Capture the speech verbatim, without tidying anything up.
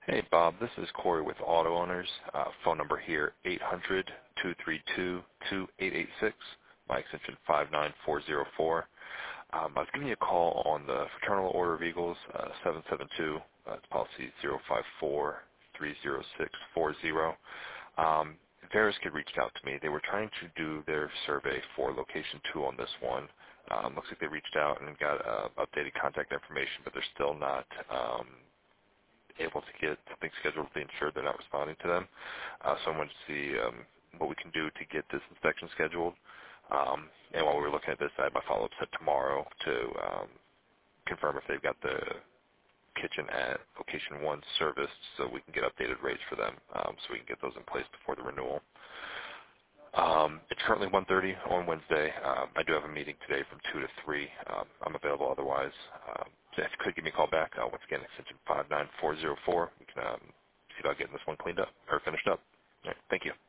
Hey, Bob. This is Corey with Auto Owners. Uh, phone number here, eight hundred, two three two, two eight eight six. My extension five nine four zero four. Um, I was giving you a call on the Fraternal Order of Eagles, uh, seven seven two. Uh, it's policy zero five four, three zero six four zero. Um, Veris had reached out to me. They were trying to do their survey for location two on this one. Um, looks like they reached out and got uh, updated contact information, but they're still not um, able to get something scheduled with the insured. They're not responding to them. Uh, so I wanted to see um, what we can do to get this inspection scheduled. Um, and while we were looking at this, I had my follow-up set tomorrow to um, confirm if they've got the kitchen at location one serviced so we can get updated rates for them um, so we can get those in place before the renewal. Um, it's currently one thirty on Wednesday. Um, I do have a meeting today from two to three. Um, I'm available otherwise. Um, so if you could give me a call back, uh, once again, extension five nine four zero four. We can um, see about getting this one cleaned up or finished up. All right, thank you.